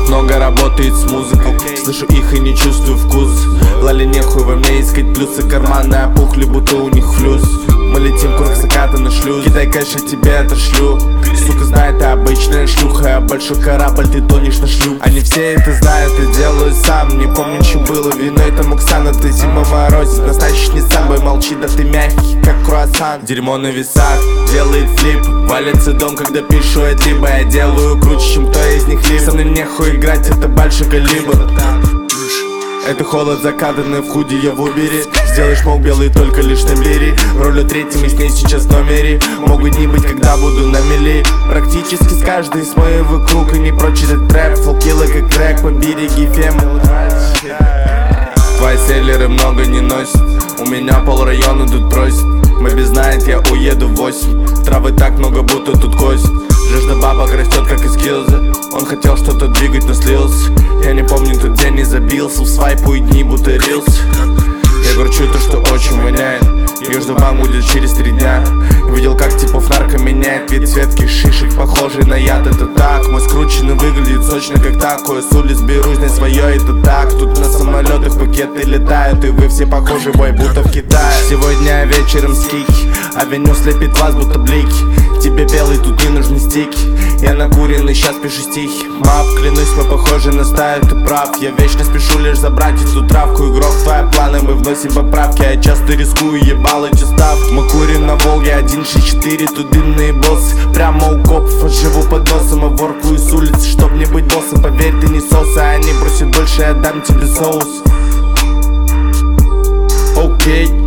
так много работает с музыкой. Слышу их и не чувствую вкус. Лали нехуй во мне искать плюсы. Карманы опухли, будто у них флюс. Мы летим круг заката на шлюз. Кидай кэш, я тебе отошлю. Сука знает, ты обычная шлюха, а большой корабль, ты тонешь на шлюп. Они все это знают, и делаю сам. Не помню, что было виной, там Оксана. Ты зима морозит, настоящий не самбой. Молчи, да ты мягкий, как круассан. Дерьмо на весах, делает флип. Валится дом, когда пишу это либо. Я делаю круче, чем кто из них либо. Со мной нехуй играть, это большой калибр. Это холод закаданный в худи, я в убере. Сделаешь мол белый только лишь на мире. Ролю третьим и с ней сейчас в номере. Могут не быть, когда буду на мели. Практически с каждой из моего круга. Не прочь этот трэп, фолкилы как трек. Побереги фем. Твои селлеры много не носят. У меня пол района тут просит. Моби знает, я уеду в 8. Травы так много, будто тут кость. Жажда бабок растет, как из гилзы. Он хотел что-то двигать, но слился. Я не помню тот день, не забился. В свайпу и дни, будто рилс. Я горчу то, что очень воняет. Я жду вам будет через 3 дня. Видел, как типов нарко меняет вид светких шишек, похожий на яд, это так. Мой скрученный выглядит сочно, как такое. С улиц берусь на свое, это так. Тут на самолетах пакеты летают, и вы все похожи, бой, будто в Китае. Сегодня вечером скики, авеню слепит вас, будто блики. Тебе белый, тут не нужны стики. Я накуренный, сейчас пишу стихи. Мап, клянусь, мы похожи на стаю, ты прав. Я вечно спешу лишь забрать эту травку. Игрок, твои планы, мы вносим поправки. Я часто рискую, ебал эти ставки. Мы курим на Волге 164, тут дымные боссы. Прямо у копов, живу под носом. И воркую с улицы, чтоб не быть боссом. Поверь, ты не соус, а они просят больше, я дам тебе соус. Окей.